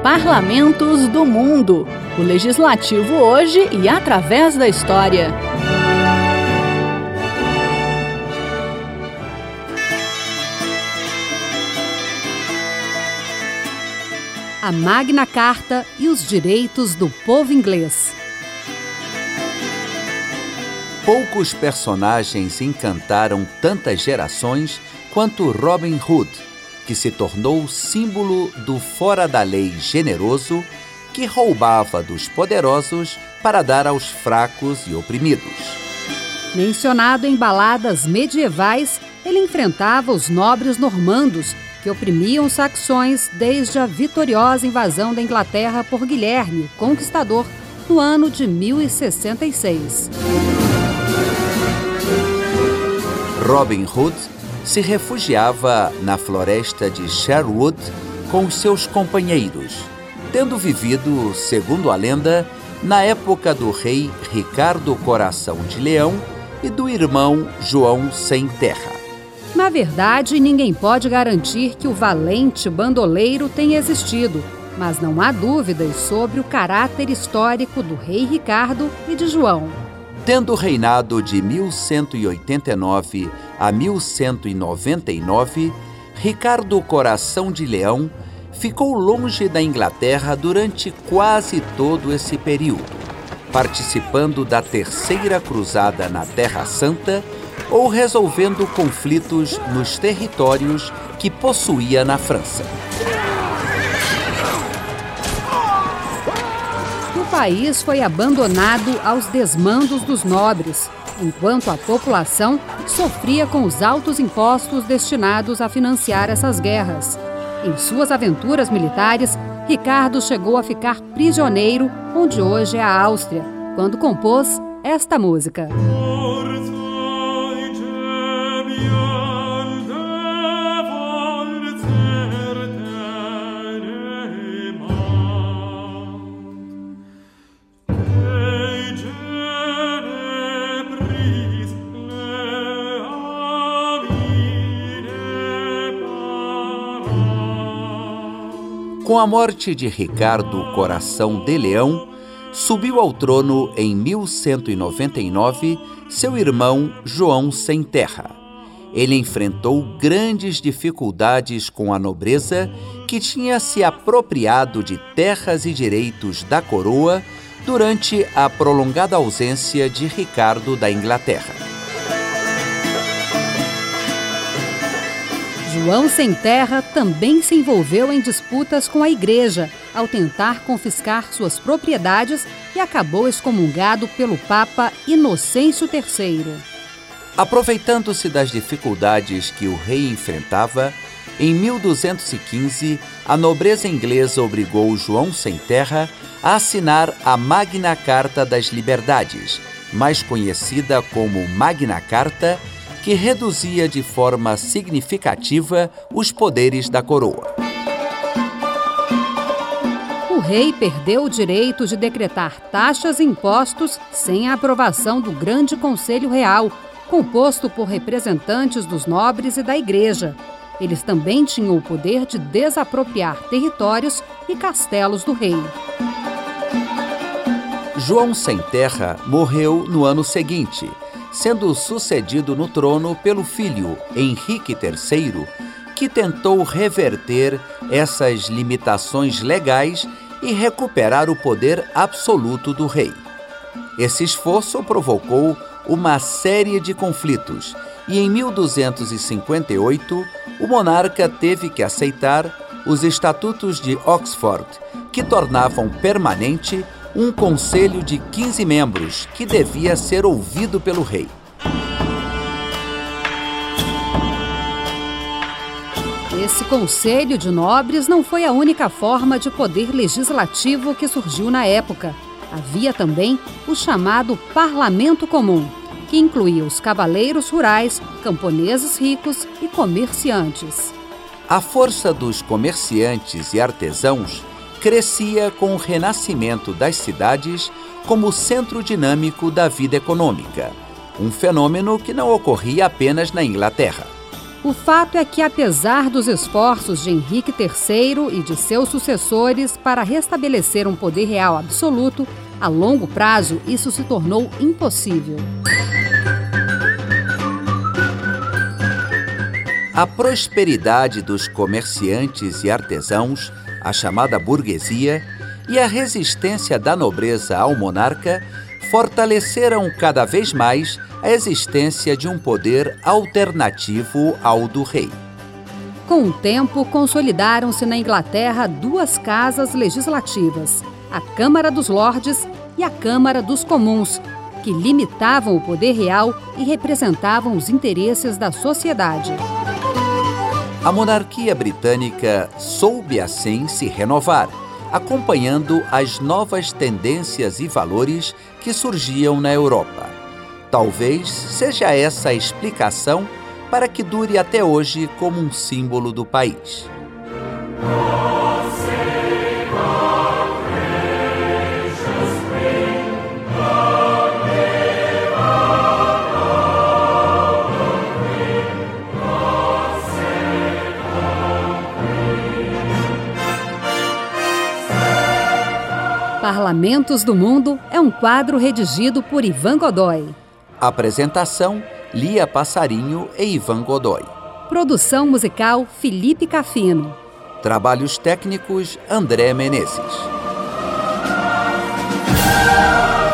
Parlamentos do Mundo. O legislativo hoje e através da história. A Magna Carta e os direitos do povo inglês. Poucos personagens encantaram tantas gerações quanto Robin Hood, que se tornou símbolo do fora-da-lei generoso que roubava dos poderosos para dar aos fracos e oprimidos. Mencionado em baladas medievais, ele enfrentava os nobres normandos, que oprimiam os saxões desde a vitoriosa invasão da Inglaterra por Guilherme, o Conquistador, no ano de 1066. Robin Hood se refugiava na floresta de Sherwood com os seus companheiros, tendo vivido, segundo a lenda, na época do rei Ricardo Coração de Leão e do irmão João Sem Terra. Na verdade, ninguém pode garantir que o valente bandoleiro tenha existido, mas não há dúvidas sobre o caráter histórico do rei Ricardo e de João. Tendo reinado de 1189 a 1199, Ricardo Coração de Leão ficou longe da Inglaterra durante quase todo esse período, participando da Terceira Cruzada na Terra Santa ou resolvendo conflitos nos territórios que possuía na França. O país foi abandonado aos desmandos dos nobres, enquanto a população sofria com os altos impostos destinados a financiar essas guerras. Em suas aventuras militares, Ricardo chegou a ficar prisioneiro, onde hoje é a Áustria, quando compôs esta música. Com a morte de Ricardo Coração de Leão, subiu ao trono em 1199 seu irmão João Sem Terra. Ele enfrentou grandes dificuldades com a nobreza que tinha se apropriado de terras e direitos da coroa durante a prolongada ausência de Ricardo da Inglaterra. João Sem Terra também se envolveu em disputas com a Igreja, ao tentar confiscar suas propriedades e acabou excomungado pelo Papa Inocêncio III. Aproveitando-se das dificuldades que o rei enfrentava, em 1215, a nobreza inglesa obrigou João Sem Terra a assinar a Magna Carta das Liberdades, mais conhecida como Magna Carta, que reduzia de forma significativa os poderes da coroa. O rei perdeu o direito de decretar taxas e impostos sem a aprovação do Grande Conselho Real, composto por representantes dos nobres e da Igreja. Eles também tinham o poder de desapropriar territórios e castelos do rei. João Sem Terra morreu no ano seguinte, sendo sucedido no trono pelo filho Henrique III, que tentou reverter essas limitações legais e recuperar o poder absoluto do rei. Esse esforço provocou uma série de conflitos e, em 1258, o monarca teve que aceitar os Estatutos de Oxford, que tornavam permanente um conselho de 15 membros que devia ser ouvido pelo rei. Esse conselho de nobres não foi a única forma de poder legislativo que surgiu na época. Havia também o chamado Parlamento Comum, que incluía os cavaleiros rurais, camponeses ricos e comerciantes. A força dos comerciantes e artesãos crescia com o renascimento das cidades como centro dinâmico da vida econômica, um fenômeno que não ocorria apenas na Inglaterra. O fato é que, apesar dos esforços de Henrique III e de seus sucessores para restabelecer um poder real absoluto, a longo prazo isso se tornou impossível. A prosperidade dos comerciantes e artesãos, a chamada burguesia, e a resistência da nobreza ao monarca fortaleceram cada vez mais a existência de um poder alternativo ao do rei. Com o tempo, consolidaram-se na Inglaterra duas casas legislativas, a Câmara dos Lordes e a Câmara dos Comuns, que limitavam o poder real e representavam os interesses da sociedade. A monarquia britânica soube assim se renovar, acompanhando as novas tendências e valores que surgiam na Europa. Talvez seja essa a explicação para que dure até hoje como um símbolo do país. Parlamentos do Mundo é um quadro redigido por Ivan Godoy. Apresentação: Lia Passarinho e Ivan Godoy. Produção musical: Felipe Cafino. Trabalhos técnicos: André Menezes.